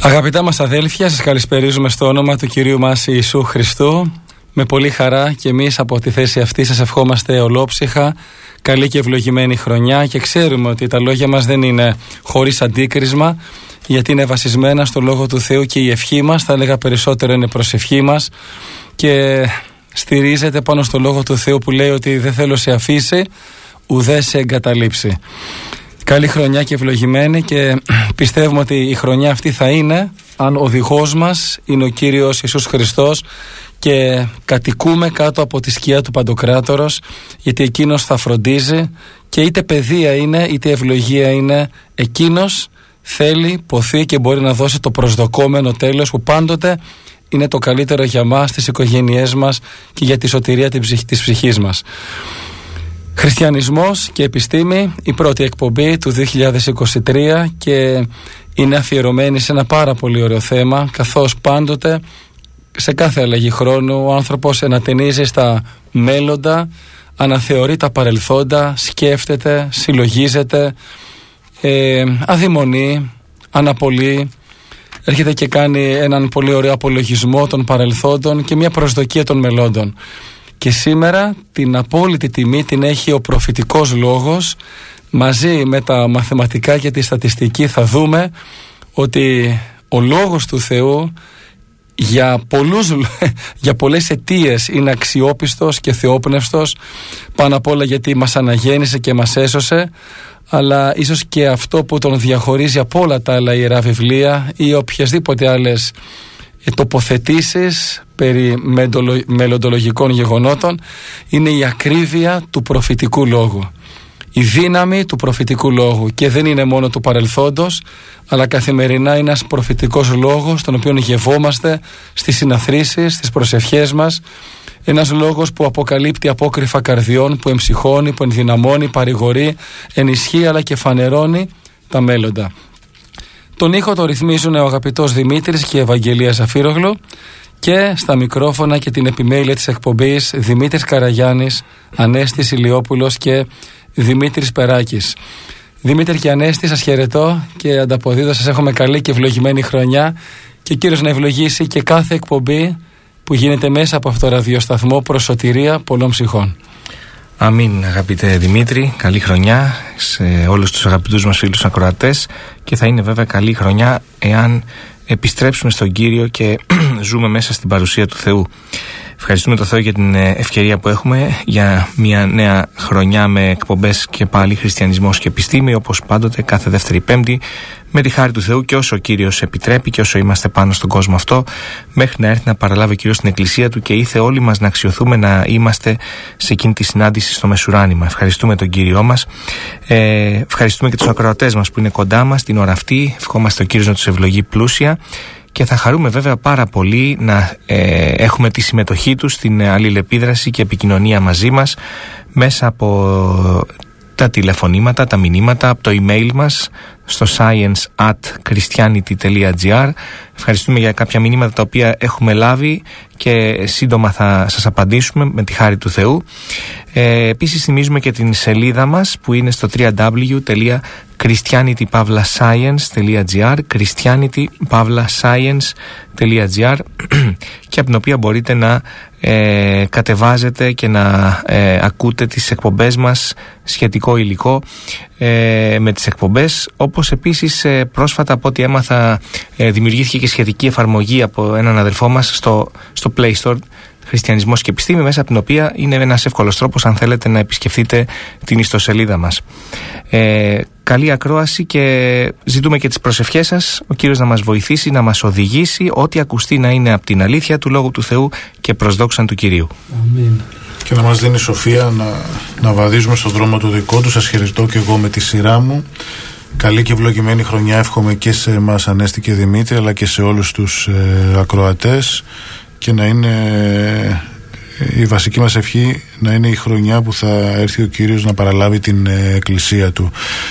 Αγαπητά μας αδέλφια, σας καλησπερίζουμε στο όνομα του Κυρίου μας Ιησού Χριστού. Με πολύ χαρά και εμείς από τη θέση αυτή σας ευχόμαστε ολόψυχα καλή και ευλογημένη χρονιά, και ξέρουμε ότι τα λόγια μας δεν είναι χωρίς αντίκρισμα, γιατί είναι βασισμένα στο Λόγο του Θεού, και η ευχή μας, θα έλεγα περισσότερο, είναι προσευχή μας και στηρίζεται πάνω στο Λόγο του Θεού που λέει ότι δεν θέλω σε αφήσει ουδέ σε εγκαταλείψει. Καλή χρονιά και ευλογημένη, και πιστεύουμε ότι η χρονιά αυτή θα είναι αν ο οδηγός μας είναι ο Κύριος Ιησούς Χριστός και κατοικούμε κάτω από τη σκιά του Παντοκράτορος, γιατί εκείνος θα φροντίζει, και είτε παιδεία είναι είτε ευλογία είναι, εκείνος θέλει, ποθεί και μπορεί να δώσει το προσδοκόμενο τέλος που πάντοτε είναι το καλύτερο για μας, τις οικογένειές μας και για τη σωτηρία της ψυχής μας. Χριστιανισμός και επιστήμη, η πρώτη εκπομπή του 2023, και είναι αφιερωμένη σε ένα πάρα πολύ ωραίο θέμα, καθώς πάντοτε σε κάθε αλλαγή χρόνου ο άνθρωπος ανατενίζει στα μέλλοντα, αναθεωρεί τα παρελθόντα, σκέφτεται, συλλογίζεται, αδειμονεί, αναπολύει, έρχεται και κάνει έναν πολύ ωραίο απολογισμό των παρελθόντων και μια προσδοκία των μελλόντων. Και σήμερα την απόλυτη τιμή την έχει ο προφητικός λόγος. Μαζί με τα μαθηματικά και τη στατιστική θα δούμε ότι ο λόγος του Θεού για πολλές αιτίες είναι αξιόπιστος και θεόπνευστος, πάνω απ' όλα γιατί μας αναγέννησε και μας έσωσε, αλλά ίσως και αυτό που τον διαχωρίζει από όλα τα άλλα ιερά βιβλία ή οποιασδήποτε άλλες τοποθετήσεις περί μελλοντολογικών γεγονότων είναι η ακρίβεια του προφητικού λόγου, η δύναμη του προφητικού λόγου, και δεν είναι μόνο του παρελθόντος, αλλά καθημερινά είναι ένας προφητικός λόγος τον οποίο γευόμαστε στις συναθρήσεις, στις προσευχές μας, ένας λόγος που αποκαλύπτει απόκρυφα καρδιών, που εμψυχώνει, που ενδυναμώνει, παρηγορεί, ενισχύει αλλά και φανερώνει τα μέλλοντα. Τον ήχο το ρυθμίζουν ο αγαπητός Δημήτρης και η Ευαγγελία Ζαφύρογλου, και στα μικρόφωνα και την επιμέλεια της εκπομπής Δημήτρης Καραγιάννης, Ανέστης Ηλιόπουλος και Δημήτρης Περάκης. Δημήτρη και Ανέστη, σας χαιρετώ και ανταποδίδω, σας εύχομαι καλή και ευλογημένη χρονιά, και Κύριος να ευλογήσει και κάθε εκπομπή που γίνεται μέσα από αυτό το ραδιοσταθμό προς σωτηρία πολλών ψυχών. Αμήν, αγαπητέ Δημήτρη, καλή χρονιά σε όλους τους αγαπητούς μας φίλους ακροατές, και θα είναι βέβαια καλή χρονιά εάν επιστρέψουμε στον Κύριο και ζούμε μέσα στην παρουσία του Θεού. Ευχαριστούμε τον Θεό για την ευκαιρία που έχουμε για μια νέα χρονιά με εκπομπές και πάλι χριστιανισμός και επιστήμη, όπως πάντοτε κάθε Δεύτερη Πέμπτη, με τη χάρη του Θεού και όσο ο Κύριος επιτρέπει και όσο είμαστε πάνω στον κόσμο αυτό, μέχρι να έρθει να παραλάβει ο Κύριος την Εκκλησία του και ήθε όλοι μας να αξιοθούμε να είμαστε σε εκείνη τη συνάντηση στο μεσουράνημα. Ευχαριστούμε τον Κύριό μας. Ευχαριστούμε και τους ακροατές μας που είναι κοντά μας την ώρα αυτή. Ευχόμαστε ο Κύριος να τους ευλογεί πλούσια. Και θα χαρούμε βέβαια πάρα πολύ να έχουμε τη συμμετοχή τους στην αλληλεπίδραση και επικοινωνία μαζί μας μέσα από τα τηλεφωνήματα, τα μηνύματα, από το email μας στο science@christianity.gr. Ευχαριστούμε για κάποια μηνύματα τα οποία έχουμε λάβει και σύντομα θα σας απαντήσουμε με τη χάρη του Θεού. Επίσης θυμίζουμε και την σελίδα μας που είναι στο www.christianity.science.gr, christianity.science.gr, και από την οποία μπορείτε να κατεβάζετε και να ακούτε τις εκπομπές μας, σχετικό υλικό με τις εκπομπές, όπως επίσης πρόσφατα από ό,τι έμαθα δημιουργήθηκε και σχετική εφαρμογή από έναν αδελφό μας στο Play Store, Χριστιανισμός και Επιστήμη, μέσα από την οποία είναι ένας εύκολος τρόπος αν θέλετε να επισκεφτείτε την ιστοσελίδα μας. Καλή ακρόαση, και ζητούμε και τις προσευχές σας, ο Κύριος να μας βοηθήσει, να μας οδηγήσει, ό,τι ακουστεί να είναι από την αλήθεια του Λόγου του Θεού και προς δόξαν του Κυρίου. Αμήν. Και να μας δίνει σοφία να βαδίζουμε στον δρόμο του δικό του. Σας χαιρετώ και εγώ με τη σειρά μου. Καλή και ευλογημένη χρονιά εύχομαι και σε εμάς Ανέστη και Δημήτρη, αλλά και σε όλους τους ακροατές, και να είναι η βασική μας ευχή να είναι η χρονιά που θα έρθει ο Κύριος να παραλάβει την εκκλησία του.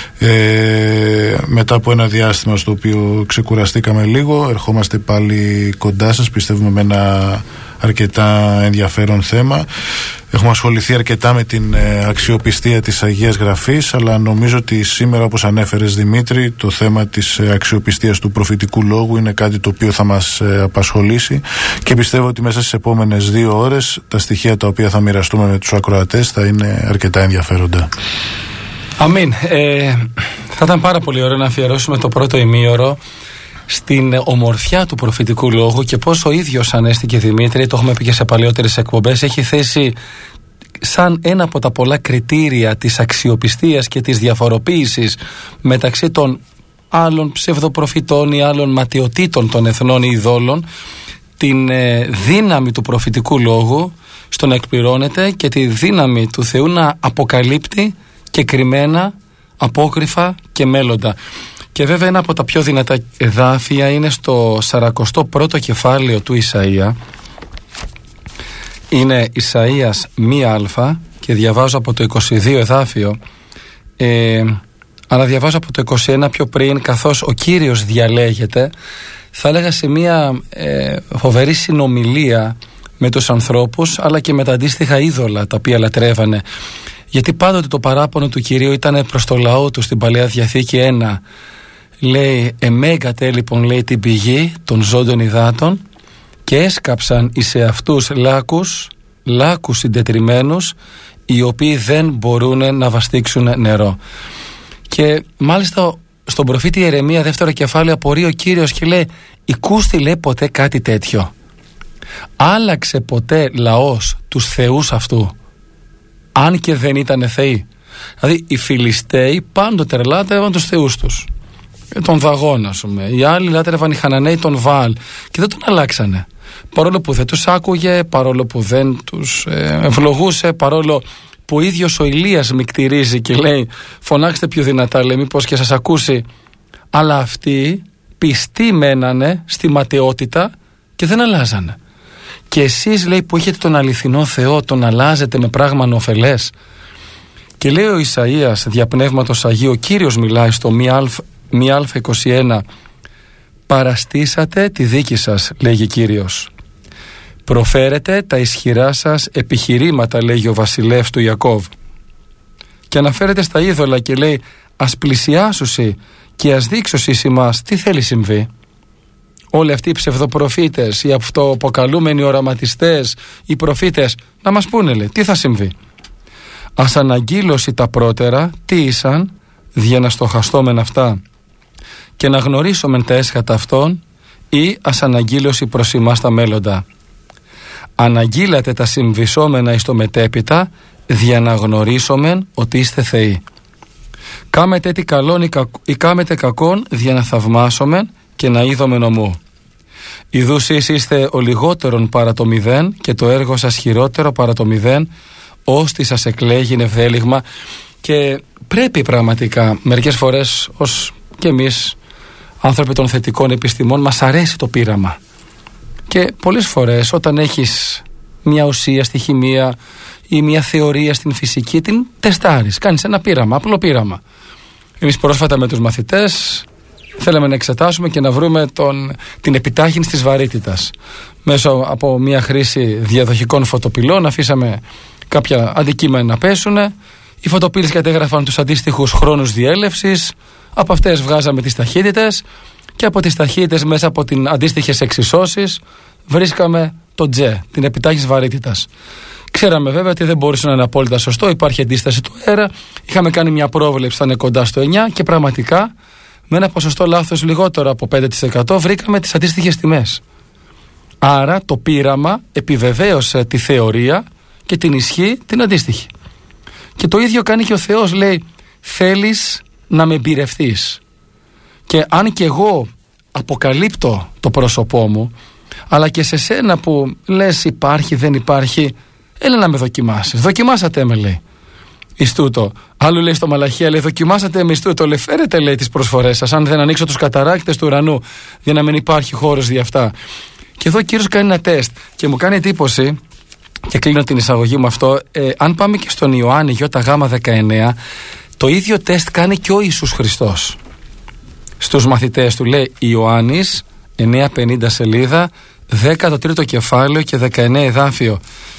Μετά από ένα διάστημα στο οποίο ξεκουραστήκαμε λίγο, ερχόμαστε πάλι κοντά σας, πιστεύουμε με ένα αρκετά ενδιαφέρον θέμα. Έχουμε ασχοληθεί αρκετά με την αξιοπιστία της Αγίας Γραφής, αλλά νομίζω ότι σήμερα, όπως ανέφερες Δημήτρη, το θέμα της αξιοπιστίας του προφητικού λόγου είναι κάτι το οποίο θα μας απασχολήσει, και πιστεύω ότι μέσα στις επόμενες 2 ώρες τα στοιχεία τα οποία θα μοιραστούμε με τους ακροατές θα είναι αρκετά ενδιαφέροντα. Αμήν. Θα ήταν πάρα πολύ ωραίο να αφιερώσουμε το πρώτο ημίωρο στην ομορφιά του προφητικού λόγου και πώς ο ίδιος Ανέστη και Δημήτρη, το έχουμε πει και σε παλαιότερες εκπομπές, έχει θέσει σαν ένα από τα πολλά κριτήρια της αξιοπιστίας και της διαφοροποίησης μεταξύ των άλλων ψευδοπροφητών ή άλλων ματιωτήτων των εθνών ή ειδόλων, την δύναμη του προφητικού λόγου στο να εκπληρώνεται και τη δύναμη του Θεού να αποκαλύπτει και κρυμμένα, απόκρυφα και μέλλοντα. Και βέβαια ένα από τα πιο δυνατά εδάφια είναι στο 41ο κεφάλαιο του Ισαΐα. Είναι Ισαΐας 1α και διαβάζω από το 22 εδάφιο, αλλά διαβάζω από το 21 πιο πριν, καθώς ο Κύριος διαλέγεται, θα έλεγα, σε μια φοβερή συνομιλία με τους ανθρώπους, αλλά και με τα αντίστοιχα είδωλα τα οποία λατρεύανε. Γιατί πάντοτε το παράπονο του Κυρίου ήταν προς το λαό του στην Παλαιά Διαθήκη ένα. Λέει, εμέγατε λοιπόν, λέει, την πηγή των ζώντων υδάτων και έσκαψαν εις εαυτούς λάκους συντετριμμένους, οι οποίοι δεν μπορούν να βαστίξουν νερό. Και μάλιστα στον προφήτη Ιερεμία 2ο κεφάλαιο απορεί ο Κύριος και λέει, «Οικούστη, λέει, ποτέ κάτι τέτοιο? Άλλαξε ποτέ λαός τους θεούς αυτού, αν και δεν ήταν θεοί?» Δηλαδή οι Φιλιστέοι πάντοτε λάτρευαν τους θεούς τους, τον Δαγώνα, ας πούμε. Οι άλλοι λάτρευαν, οι Χαναναίοι, τον Βαάλ, και δεν τον αλλάξανε. Παρόλο που δεν τους άκουγε, παρόλο που δεν τους ευλογούσε, παρόλο που ο ίδιος ο Ηλίας μικτηρίζει και λέει, φωνάξτε πιο δυνατά, λέει, μήπως και σας ακούσει. Αλλά αυτοί πιστοί μένανε στη ματαιότητα και δεν αλλάζανε. Και εσείς, λέει, που έχετε τον αληθινό Θεό, τον αλλάζετε με πράγμα νοφελές? Και λέει ο Ισαΐας δια πνεύματος Αγίου, ο Κύριος μιλάει στο 1α21, «Παραστήσατε τη δίκη σας», λέγει Κύριος. «Προφέρετε τα ισχυρά σας επιχειρήματα», λέγει ο βασιλεύς του Ιακώβ. Και αναφέρεται στα είδωλα και λέει, «Ας πλησιάσουσι και ας δείξουσι εις ημάς τι θέλει συμβεί». Όλοι αυτοί οι ψευδοπροφήτες, οι αυτοαποκαλούμενοι οραματιστές, οι προφήτες, να μας πούνε, λέει, τι θα συμβεί. «Ας αναγγείλωση τα πρώτερα, τι ήσαν, δια να στοχαστόμεν αυτά, και να γνωρίσομεν τα έσχατα αυτών, ή ας αναγγείλωση προς ημάς τα μέλλοντα. Αναγγείλατε τα συμβυσόμενα εις το μετέπειτα, δια να γνωρίσομεν ότι είστε θεοί. Κάμετε τι καλόν ή κάμετε κακόν, δια να θαυμάσομεν και να είδομεν ομού. Ιδούς εις είστε ο λιγότερον παρά το 0 και το έργο σας χειρότερο παρά το 0, ώστι σας εκλέγει ευδέλιγμα». Και πρέπει πραγματικά μερικές φορές, ως και εμείς άνθρωποι των θετικών επιστημών, μας αρέσει το πείραμα. Και πολλές φορές όταν έχεις μια ουσία στη χημεία ή μια θεωρία στην φυσική, την τεστάρεις, κάνεις ένα πείραμα, απλό πείραμα. Εμείς πρόσφατα με τους μαθητές θέλαμε να εξετάσουμε και να βρούμε την επιτάχυνση της βαρύτητας. Μέσω από μια χρήση διαδοχικών φωτοπυλών αφήσαμε κάποια αντικείμενα να πέσουν. Οι φωτοπύλες κατέγραφαν τους αντίστοιχους χρόνους διέλευσης, από αυτές βγάζαμε τις ταχύτητες και από τις ταχύτητες, μέσα από τις αντίστοιχες εξισώσεις, βρίσκαμε το τζε, την επιτάχυνση βαρύτητας. Ξέραμε βέβαια ότι δεν μπορούσε να είναι απόλυτα σωστό, υπάρχει αντίσταση του αέρα. Είχαμε κάνει μια πρόβλεψη, θα είναι κοντά στο 9, και πραγματικά με ένα ποσοστό λάθος λιγότερο από 5% βρήκαμε τις αντίστοιχες τιμές. Άρα το πείραμα επιβεβαίωσε τη θεωρία και την ισχύ την αντίστοιχη. Και το ίδιο κάνει και ο Θεός, λέει, θέλεις να με εμπειρευτείς. Και αν και εγώ αποκαλύπτω το πρόσωπό μου, αλλά και σε σένα που λες υπάρχει, δεν υπάρχει, έλα να με δοκιμάσεις. Δοκιμάσατε με, λέει, εις τούτο. Άλλο λέει στο Μαλαχία, λέει, δοκιμάσατε με εις τούτο. Λέει, φέρετε, λέει, τις προσφορές σας, αν δεν ανοίξω τους καταράκτες του ουρανού, για να μην υπάρχει χώρος δι' αυτά. Και εδώ ο Κύριος κάνει ένα τεστ και μου κάνει εντύπωση, και κλείνω την εισαγωγή μου αυτό, αν πάμε και στον Ιωάννη ΙΓ19, το ίδιο τεστ κάνει και ο Ιησούς Χριστός στους μαθητές του. Λέει Ιωάννης 9:50 σελίδα, 13ο κεφάλαιο και 19 εδάφιο.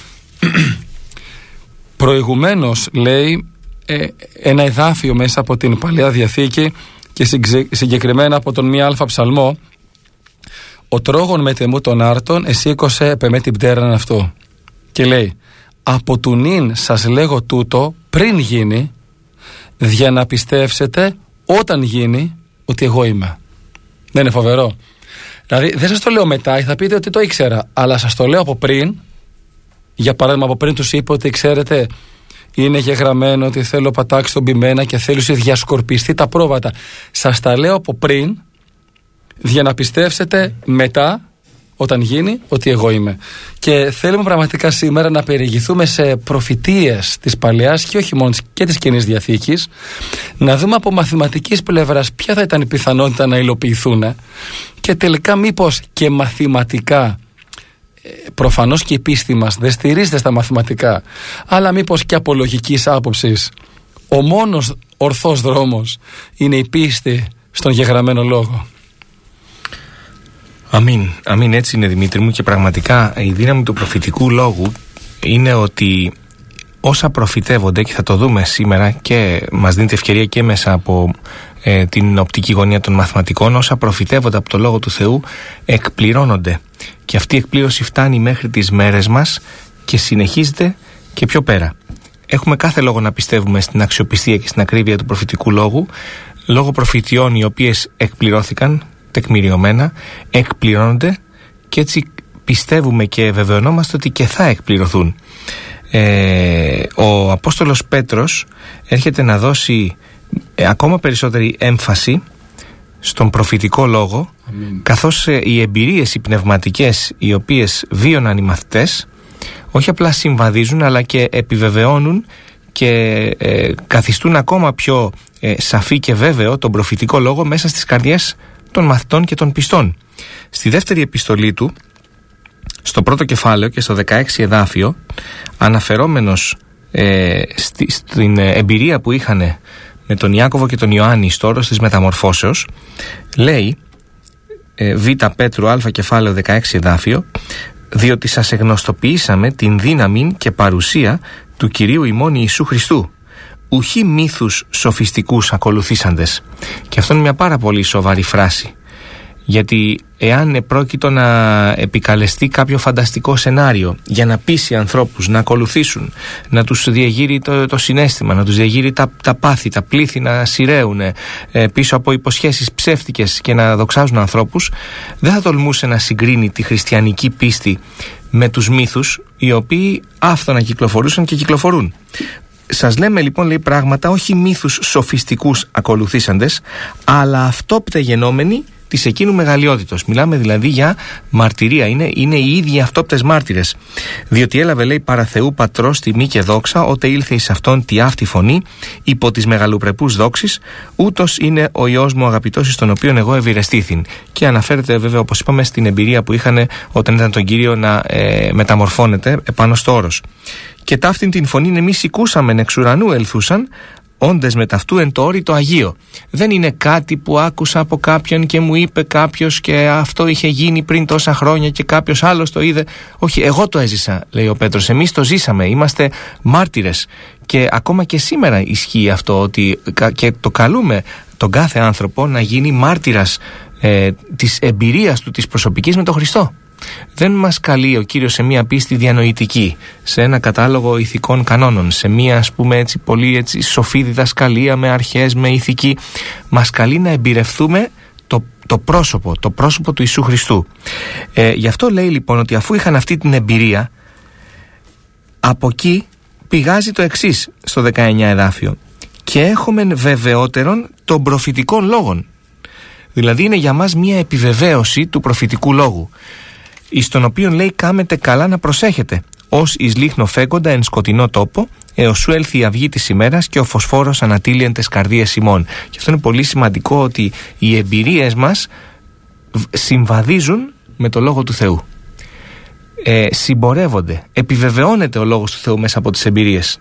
Προηγουμένως λέει ένα εδάφιο μέσα από την Παλαιά Διαθήκη και συγκεκριμένα από τον 1α ψαλμό: «Ο τρόγων με τεμού των άρτων, εσήκωσε επ' εμέ την πτέραν αυτού». Και λέει: «Από του νυν σας λέγω τούτο πριν γίνει, για να πιστεύσετε όταν γίνει ότι εγώ είμαι». Δεν είναι φοβερό? Δηλαδή δεν σας το λέω μετά, θα πείτε ότι το ήξερα, αλλά σας το λέω από πριν. Για παράδειγμα, από πριν τους είπε ότι ξέρετε, είναι γεγραμμένο ότι θέλω πατάξει τον πειμένα και θέλω διασκορπιστεί τα πρόβατα. Σας τα λέω από πριν, για να πιστεύσετε μετά, όταν γίνει, ότι εγώ είμαι. Και θέλουμε πραγματικά σήμερα να περιηγηθούμε σε προφητείες της Παλαιάς και όχι μόνο και της Καινής Διαθήκης, να δούμε από μαθηματικής πλευράς ποια θα ήταν η πιθανότητα να υλοποιηθούν και τελικά μήπως και μαθηματικά, προφανώς και η πίστη μας δεν στηρίζεται στα μαθηματικά, αλλά μήπως και από λογικής άποψης ο μόνος ορθός δρόμος είναι η πίστη στον γεγραμμένο λόγο. Αμήν, έτσι είναι, Δημήτρη μου, και πραγματικά η δύναμη του προφητικού λόγου είναι ότι όσα προφητεύονται, και θα το δούμε σήμερα και μας δίνεται ευκαιρία και μέσα από την οπτική γωνία των μαθηματικών, όσα προφητεύονται από το Λόγο του Θεού εκπληρώνονται, και αυτή η εκπλήρωση φτάνει μέχρι τις μέρες μας και συνεχίζεται και πιο πέρα. Έχουμε κάθε λόγο να πιστεύουμε στην αξιοπιστία και στην ακρίβεια του προφητικού λόγου, λόγω προφητιών οι οποίες εκπληρώθηκαν τεκμηριωμένα, εκπληρώνονται, και έτσι πιστεύουμε και βεβαιωνόμαστε ότι και θα εκπληρωθούν. Ο Απόστολος Πέτρος έρχεται να δώσει ακόμα περισσότερη έμφαση στον προφητικό λόγο, καθώς οι εμπειρίες οι πνευματικές οι οποίες βίωναν οι μαθητές όχι απλά συμβαδίζουν, αλλά και επιβεβαιώνουν και καθιστούν ακόμα πιο σαφή και βέβαιο τον προφητικό λόγο μέσα στις καρδιές των μαθητών και των πιστών. Στη δεύτερη επιστολή του, στο πρώτο κεφάλαιο και στο 16 εδάφιο, αναφερόμενος στην εμπειρία που είχαν με τον Ιάκωβο και τον Ιωάννη στο όρος της μεταμορφώσεως, λέει Β Πέτρου Α κεφάλαιο 16 εδάφιο: «Διότι σας εγνωστοποιήσαμε την δύναμη και παρουσία του Κυρίου ημών Ιησού Χριστού, ουχή μύθους σοφιστικούς ακολουθήσαντες». Και αυτό είναι μια πάρα πολύ σοβαρή φράση, γιατί εάν επρόκειτο να επικαλεστεί κάποιο φανταστικό σενάριο για να πείσει ανθρώπους να ακολουθήσουν, να τους διεγείρει το συναίσθημα, να τους διεγείρει τα πάθη, τα πλήθη να σειραίουν πίσω από υποσχέσεις ψεύτικες και να δοξάζουν ανθρώπους, δεν θα τολμούσε να συγκρίνει τη χριστιανική πίστη με τους μύθους, οι οποίοι άφθονα κυκλοφορούσαν και κυκλοφορούν. Σας λέμε λοιπόν, λέει, πράγματα, όχι μύθους σοφιστικούς ακολουθήσαντες, αλλά αυτόπτε γενόμενοι της εκείνου μεγαλειότητος. Μιλάμε δηλαδή για μαρτυρία, είναι οι ίδιοι αυτόπτες μάρτυρες. Διότι έλαβε, λέει, παρά Θεού πατρός τιμή και δόξα, ότε ήλθε εις αυτόν τη αυτή φωνή, υπό της μεγαλοπρεπούς δόξης, ούτως είναι ο Υιός μου αγαπητός, εις τον οποίον εγώ ευηρεστήθην. Και αναφέρεται βέβαια, όπως είπαμε, στην εμπειρία που είχαν όταν ήταν τον Κύριο να μεταμορφώνεται επάνω στο όρος. «Και ταύτην την φωνήν εμείς οικούσαμεν εξ ουρανού ελθούσαν, όντες με ταυτού εν το όρι το Αγίο». Δεν είναι κάτι που άκουσα από κάποιον και μου είπε κάποιος και αυτό είχε γίνει πριν τόσα χρόνια και κάποιος άλλος το είδε. Όχι, εγώ το έζησα, λέει ο Πέτρος. Εμείς το ζήσαμε, είμαστε μάρτυρες. Και ακόμα και σήμερα ισχύει αυτό, ότι και το καλούμε τον κάθε άνθρωπο να γίνει μάρτυρας της εμπειρίας του, της προσωπικής με τον Χριστό. Δεν μας καλεί ο Κύριος σε μια πίστη διανοητική, σε ένα κατάλογο ηθικών κανόνων, σε μια, ας πούμε, έτσι, πολύ έτσι, σοφή διδασκαλία με αρχές, με ηθική. Μας καλεί να εμπειρευτούμε το πρόσωπο του Ιησού Χριστού. Γι' αυτό λέει λοιπόν ότι αφού είχαν αυτή την εμπειρία, από εκεί πηγάζει το εξής στο 19 εδάφιο: «Και έχουμε βεβαιότερον των προφητικών λόγων». Δηλαδή είναι για μας μια επιβεβαίωση του προφητικού λόγου, εις τον οποίον, λέει, κάμετε καλά να προσέχετε, ως εις λίχνο φέκοντα εν σκοτεινό τόπο, έως σου έλθει η αυγή της ημέρας και ο φωσφόρος ανατήλει εν τες καρδίες ημών. Και αυτό είναι πολύ σημαντικό, ότι οι εμπειρίες μας συμβαδίζουν με το Λόγο του Θεού. Συμπορεύονται, επιβεβαιώνεται ο Λόγος του Θεού μέσα από τις εμπειρίες.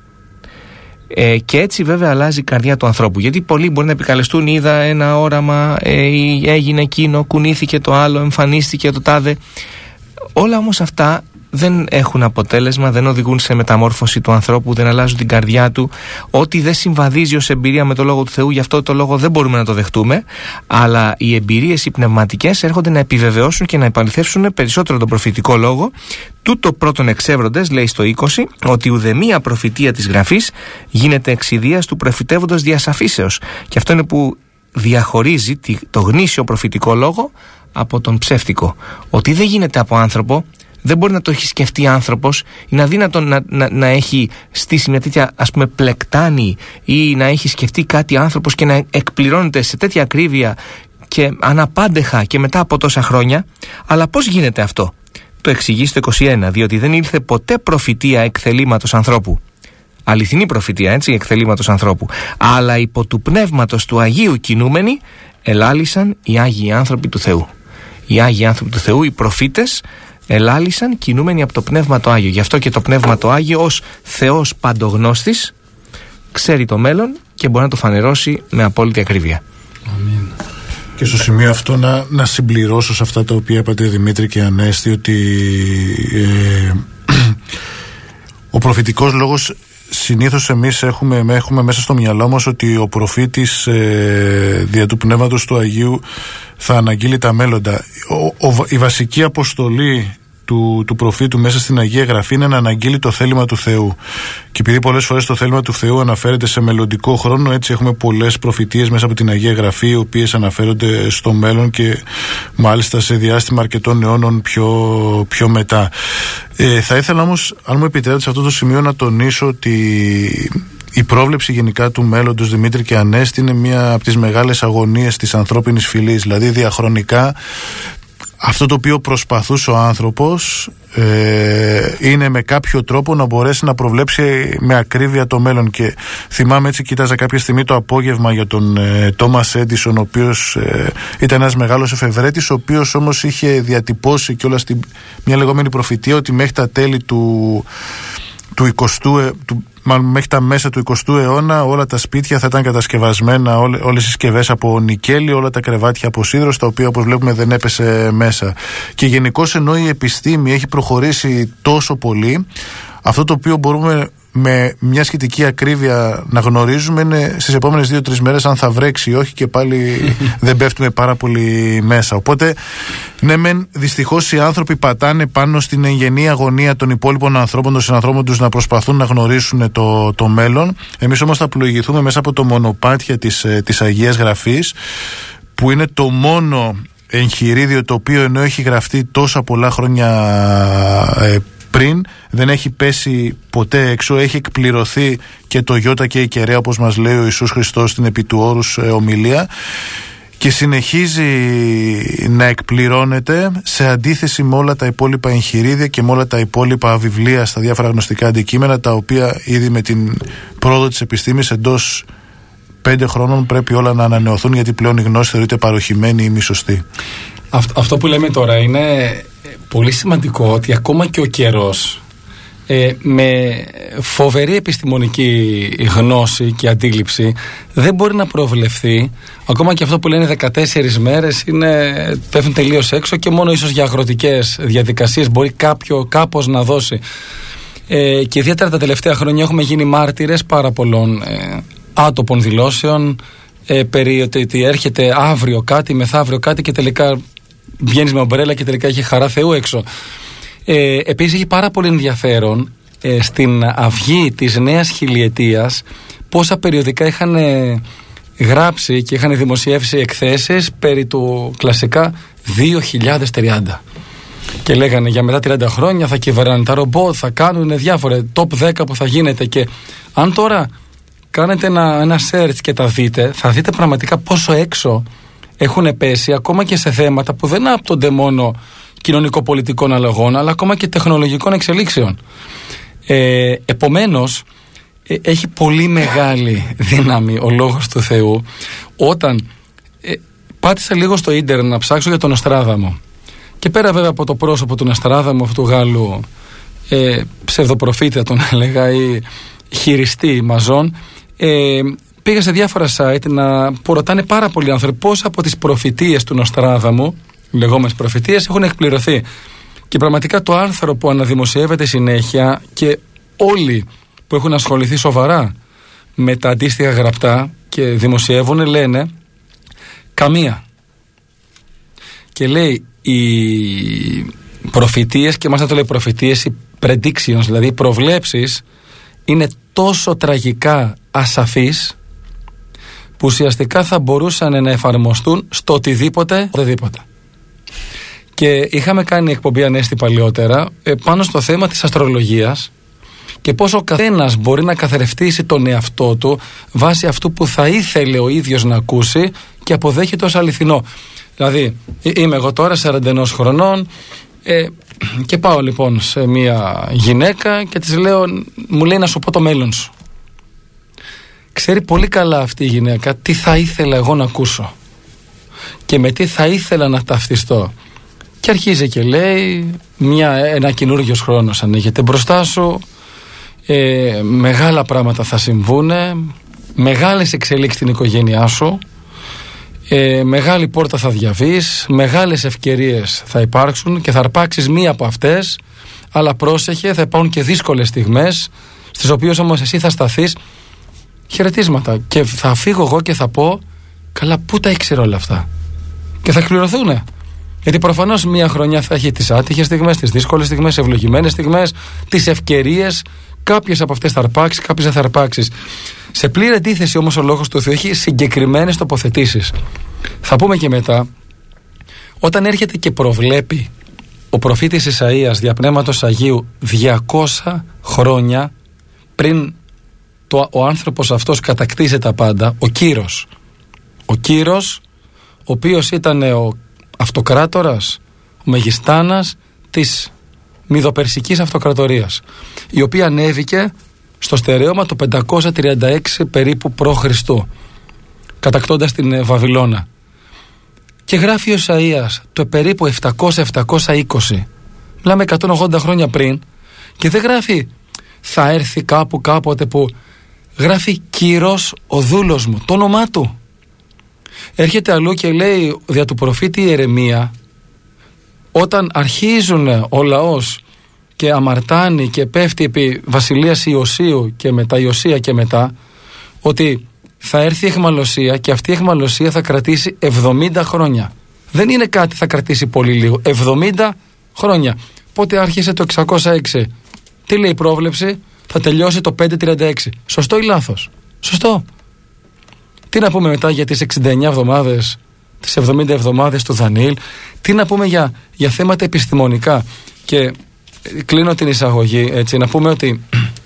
Και έτσι βέβαια αλλάζει η καρδιά του ανθρώπου. Γιατί πολλοί μπορεί να επικαλεστούν, είδα ένα όραμα, έγινε εκείνο, κουνήθηκε το άλλο, εμφανίστηκε το τάδε. Όλα όμως αυτά δεν έχουν αποτέλεσμα, δεν οδηγούν σε μεταμόρφωση του ανθρώπου, δεν αλλάζουν την καρδιά του. Ό,τι δεν συμβαδίζει ως εμπειρία με το Λόγο του Θεού, γι' αυτό το λόγο δεν μπορούμε να το δεχτούμε. Αλλά οι εμπειρίες οι πνευματικές έρχονται να επιβεβαιώσουν και να επαληθεύσουν περισσότερο τον προφητικό λόγο. Τούτο πρώτον εξεύροντες, λέει στο 20, ότι ουδεμία προφητεία της Γραφής γίνεται εξιδίας του προφητεύοντος διασαφήσεως. Και αυτό είναι που διαχωρίζει το γνήσιο προφητικό λόγο από τον ψεύτικο. Ότι δεν γίνεται από άνθρωπο. Δεν μπορεί να το έχει σκεφτεί άνθρωπος, είναι αδύνατο να έχει στήσει μια τέτοια, ας πούμε, πλεκτάνη ή να έχει σκεφτεί κάτι άνθρωπος και να εκπληρώνεται σε τέτοια ακρίβεια και αναπάντεχα και μετά από τόσα χρόνια. Αλλά πώς γίνεται αυτό? Το εξηγεί στο 21, διότι δεν ήλθε ποτέ προφητεία εκθελήματος ανθρώπου. Αληθινή προφητεία, έτσι, εκθελήματος ανθρώπου. Αλλά υπό του πνεύματος του Αγίου κινούμενοι ελάλησαν οι Άγιοι άνθρωποι του Θεού. Οι Άγιοι άνθρωποι του Θεού, οι προφήτες, ελάλησαν κινούμενοι από το Πνεύμα το Άγιο. Γι' αυτό και το Πνεύμα το Άγιο ως Θεός παντογνώστης ξέρει το μέλλον και μπορεί να το φανερώσει με απόλυτη ακρίβεια. Αμήν. Και στο σημείο αυτό να συμπληρώσω σε αυτά τα οποία είπατε Δημήτρη και Ανέστη, ότι ο προφητικός λόγος συνήθως εμείς έχουμε μέσα στο μυαλό μας ότι ο προφήτης δια του Πνεύματος του Αγίου θα αναγγείλει τα μέλλοντα. Η βασική αποστολή του προφήτου μέσα στην Αγία Γραφή είναι να αναγγείλει το θέλημα του Θεού. Και επειδή πολλές φορές το θέλημα του Θεού αναφέρεται σε μελλοντικό χρόνο, έτσι έχουμε πολλές προφητείες μέσα από την Αγία Γραφή, οι οποίες αναφέρονται στο μέλλον και μάλιστα σε διάστημα αρκετών αιώνων πιο μετά. Θα ήθελα όμως, αν μου επιτρέπετε σε αυτό το σημείο, να τονίσω ότι η πρόβλεψη γενικά του μέλλοντος, Δημήτρη και Ανέστη, είναι μία από τις μεγάλες αγωνίες της ανθρώπινης φυλής. Δηλαδή διαχρονικά αυτό το οποίο προσπαθούσε ο άνθρωπος είναι με κάποιο τρόπο να μπορέσει να προβλέψει με ακρίβεια το μέλλον. Και θυμάμαι, έτσι κοίταζα κάποια στιγμή το απόγευμα για τον Τόμας Έντισον, ο οποίος ήταν ένας μεγάλος εφευρέτης, ο οποίος όμως είχε διατυπώσει κιόλας μια λεγόμενη προφητεία ότι μέχρι τα τέλη μέχρι τα μέσα του 20ου αιώνα όλα τα σπίτια θα ήταν κατασκευασμένα, όλες οι συσκευές από νικέλη, όλα τα κρεβάτια από σίδερο, τα οποία όπως βλέπουμε δεν έπεσε μέσα. Και γενικώς, ενώ η επιστήμη έχει προχωρήσει τόσο πολύ, αυτό το οποίο μπορούμε με μια σχετική ακρίβεια να γνωρίζουμε είναι στις επόμενες 2-3 μέρες αν θα βρέξει ή όχι, και πάλι δεν πέφτουμε πάρα πολύ μέσα. Οπότε, ναι μεν, δυστυχώς οι άνθρωποι πατάνε πάνω στην εγγενή αγωνία των υπόλοιπων ανθρώπων, των συνανθρώπων τους, να προσπαθούν να γνωρίσουν το μέλλον. Εμείς όμως θα πλοηγηθούμε μέσα από το μονοπάτια της Αγίας Γραφής, που είναι το μόνο εγχειρίδιο το οποίο, ενώ έχει γραφτεί τόσα πολλά χρόνια πριν, δεν έχει πέσει ποτέ έξω, έχει εκπληρωθεί και το Ιώτα και η Κεραία, όπως μας λέει ο Ιησούς Χριστός στην επί του όρους ομιλία, και συνεχίζει να εκπληρώνεται σε αντίθεση με όλα τα υπόλοιπα εγχειρίδια και με όλα τα υπόλοιπα βιβλία στα διάφορα γνωστικά αντικείμενα, τα οποία ήδη με την πρόοδο της επιστήμης εντός 5 χρόνων πρέπει όλα να ανανεωθούν, γιατί πλέον η γνώση θεωρείται παροχημένη ή μη σωστή. Αυτό που λέμε τώρα είναι πολύ σημαντικό, ότι ακόμα και ο καιρός με φοβερή επιστημονική γνώση και αντίληψη δεν μπορεί να προβλεφθεί. Ακόμα και αυτό που λένε 14 μέρες πέφτουν τελείως έξω, και μόνο ίσως για αγροτικές διαδικασίες μπορεί κάπως να δώσει. Και ιδιαίτερα τα τελευταία χρόνια έχουμε γίνει μάρτυρες πάρα πολλών άτοπων δηλώσεων περί ότι έρχεται αύριο κάτι, μεθαύριο κάτι, και τελικά βγαίνεις με ομπρέλα και τελικά έχει χαρά Θεού έξω. Επίσης έχει πάρα πολύ ενδιαφέρον στην αυγή της νέας χιλιετίας πόσα περιοδικά είχαν γράψει και είχαν δημοσιεύσει εκθέσεις περί του κλασικά 2030. Και λέγανε για μετά 30 χρόνια θα κυβερνάνε τα ρομπότ, θα κάνουν διάφορα top 10 που θα γίνεται. Και αν τώρα κάνετε ένα search και τα δείτε, θα δείτε πραγματικά πόσο έξω έχουν πέσει, ακόμα και σε θέματα που δεν άπτονται μόνο κοινωνικο-πολιτικών αλλαγών, αλλά ακόμα και τεχνολογικών εξελίξεων. Επομένως, έχει πολύ μεγάλη δύναμη ο Λόγος του Θεού. Όταν πάτησα λίγο στο ίντερνετ να ψάξω για τον Νοστράδαμο, και πέρα βέβαια από το πρόσωπο του Νοστράδαμου, αυτού του Γάλλου ψευδοπροφήτη θα τον έλεγα, ή χειριστή μαζών, πήγα σε διάφορα site που ρωτάνε πάρα πολλοί άνθρωποι πώς από τις προφητείες του Νοστράδαμου, λεγόμενες προφητείες, έχουν εκπληρωθεί. Και πραγματικά το άρθρο που αναδημοσιεύεται συνέχεια και όλοι που έχουν ασχοληθεί σοβαρά με τα αντίστοιχα γραπτά και δημοσιεύουν λένε καμία. Και λέει οι προφητείες, και μάλιστα το λέει προφητείες, οι predictions, δηλαδή οι προβλέψεις, είναι τόσο τραγικά ασαφείς που ουσιαστικά θα μπορούσαν να εφαρμοστούν στο οτιδήποτε. Και είχαμε κάνει εκπομπή Ανέστη παλιότερα πάνω στο θέμα της αστρολογίας και πώς ο καθένας μπορεί να καθρεφτήσει τον εαυτό του βάσει αυτού που θα ήθελε ο ίδιος να ακούσει και αποδέχεται ως αληθινό. Δηλαδή είμαι εγώ τώρα 41 χρονών και πάω λοιπόν σε μια γυναίκα και της λέω, μου λέει να σου πω το μέλλον σου. Ξέρει πολύ καλά αυτή η γυναίκα τι θα ήθελα εγώ να ακούσω και με τι θα ήθελα να ταυτιστώ. Και αρχίζει και λέει ένα καινούριος χρόνος ανοίγεται μπροστά σου, μεγάλα πράγματα θα συμβούνε, μεγάλες εξελίξεις στην οικογένειά σου, μεγάλη πόρτα θα διαβείς, μεγάλες ευκαιρίες θα υπάρξουν και θα αρπάξεις μία από αυτές, αλλά πρόσεχε, θα υπάρχουν και δύσκολες στιγμές στις οποίες όμως εσύ θα σταθείς. Χαιρετίσματα. Και θα φύγω εγώ και θα πω, καλά, πού τα ήξερα όλα αυτά? Και θα κληρωθούνε. Γιατί προφανώς μία χρονιά θα έχει τις άτυχες στιγμές, τις δύσκολες στιγμές, ευλογημένες στιγμές, τις ευκαιρίες. Κάποιες από αυτές θα αρπάξεις, κάποιες δεν θα αρπάξεις. Σε πλήρη αντίθεση όμως ο Λόγος του Θεού έχει συγκεκριμένες τοποθετήσεις. Θα πούμε και μετά, όταν έρχεται και προβλέπει ο προφήτης Ισαΐας δια Πνεύματος Αγίου 200 χρόνια πριν ο άνθρωπος αυτός κατακτήσει τα πάντα, ο Κύρος, ο οποίος ήταν ο αυτοκράτορας, ο μεγιστάνας της Μηδοπερσικής Αυτοκρατορίας, η οποία ανέβηκε στο στερέωμα το 536 περίπου π.Χ. κατακτώντας την Βαβυλώνα. Και γράφει ο Ισαΐας το περίπου 700-720, μιλάμε 180 χρόνια πριν, και δεν γράφει θα έρθει κάποτε που, γράφει Κύρος ο δούλος μου, το όνομά του. Έρχεται αλλού και λέει δια του προφήτη Ιερεμία, όταν αρχίζουν ο λαός και αμαρτάνει και πέφτει επί βασιλείας Ιωσίου και μετά Ιωσία και μετά, ότι θα έρθει η εχμαλωσία και αυτή η εχμαλωσία θα κρατήσει 70 χρόνια. Δεν είναι κάτι θα κρατήσει πολύ λίγο, 70 χρόνια. Πότε άρχισε το 606? Τι λέει η πρόβλεψη? Θα τελειώσει το 536. Σωστό ή λάθος? Σωστό. Τι να πούμε μετά για τις 69 εβδομάδες, τις 70 εβδομάδες του Δανιήλ? Τι να πούμε για θέματα επιστημονικά? Και κλείνω την εισαγωγή έτσι, να πούμε ότι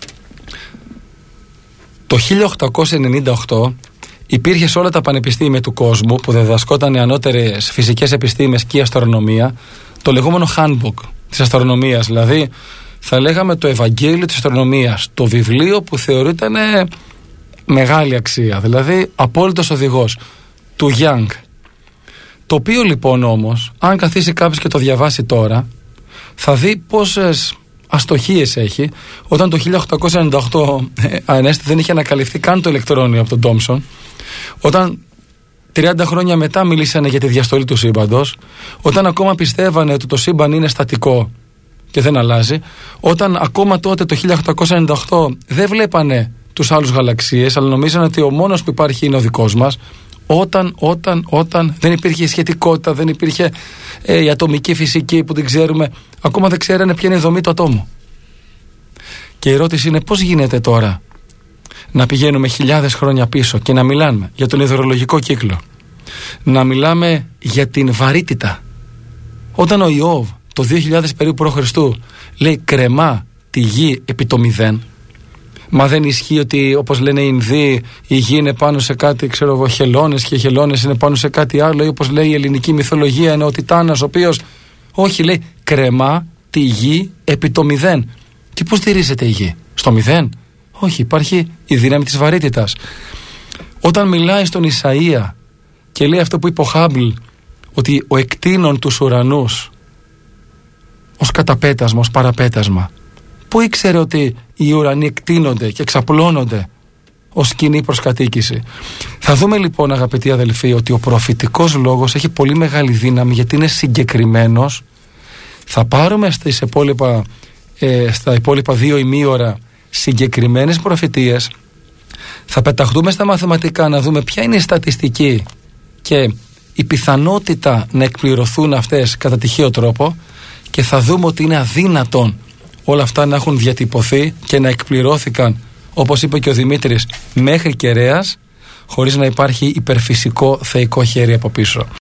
το 1898 υπήρχε σε όλα τα πανεπιστήμια του κόσμου που διδασκόταν οι ανώτερες φυσικές επιστήμες και η αστρονομία, το λεγόμενο handbook της αστρονομίας, δηλαδή θα λέγαμε το Ευαγγέλιο της αστρονομίας, το βιβλίο που θεωρείται μεγάλη αξία, δηλαδή απόλυτος οδηγός του Young, το οποίο λοιπόν όμως αν καθίσει κάποιος και το διαβάσει τώρα θα δει πόσες αστοχίες έχει. Όταν το 1898 Ανέστη δεν είχε ανακαλυφθεί καν το ηλεκτρόνιο από τον Τόμψον, όταν 30 χρόνια μετά μιλήσανε για τη διαστολή του σύμπαντος, όταν ακόμα πιστεύανε ότι το σύμπαν είναι στατικό και δεν αλλάζει, όταν ακόμα τότε το 1898 δεν βλέπανε τους άλλους γαλαξίες, αλλά νομίζανε ότι ο μόνος που υπάρχει είναι ο δικός μας, όταν δεν υπήρχε η σχετικότητα, δεν υπήρχε η ατομική φυσική που την ξέρουμε, ακόμα δεν ξέρανε ποια είναι η δομή του ατόμου. Και η ερώτηση είναι πώς γίνεται τώρα να πηγαίνουμε χιλιάδες χρόνια πίσω και να μιλάμε για τον υδρολογικό κύκλο, να μιλάμε για την βαρύτητα, όταν ο Ιώβ το 2000 περίπου π.Χ. λέει κρεμά τη γη επί το 0. Μα δεν ισχύει ότι, όπως λένε οι Ινδοί, η γη είναι πάνω σε κάτι, ξέρω εγώ, χελώνες, και οι χελώνες είναι πάνω σε κάτι άλλο, ή όπως λέει η ελληνική μυθολογία είναι ο Τιτάνας, ο οποίος, όχι, λέει κρεμά τη γη επί το 0. Και πώς στηρίζεται η γη? Στο 0? Όχι, υπάρχει η δύναμη της βαρύτητας. Όταν μιλάει στον Ισαΐα και λέει αυτό που είπε ο Χάμπλ, ότι ο εκτείνων τους ουρανούς ως καταπέτασμα, ως παραπέτασμα, πού ήξερε ότι οι ουρανοί εκτείνονται και εξαπλώνονται ως σκηνή προς κατοίκηση? Θα δούμε λοιπόν, αγαπητοί αδελφοί, ότι ο προφητικός λόγος έχει πολύ μεγάλη δύναμη, γιατί είναι συγκεκριμένος Θα πάρουμε στα υπόλοιπα 2 ημίωρα συγκεκριμένες προφητείες, θα πεταχτούμε στα μαθηματικά να δούμε ποια είναι η στατιστική και η πιθανότητα να εκπληρωθούν αυτές κατά τυχαίο τρόπο, και θα δούμε ότι είναι αδύνατον όλα αυτά να έχουν διατυπωθεί και να εκπληρώθηκαν, όπως είπε και ο Δημήτρης, μέχρι κεραίας, χωρίς να υπάρχει υπερφυσικό θεϊκό χέρι από πίσω.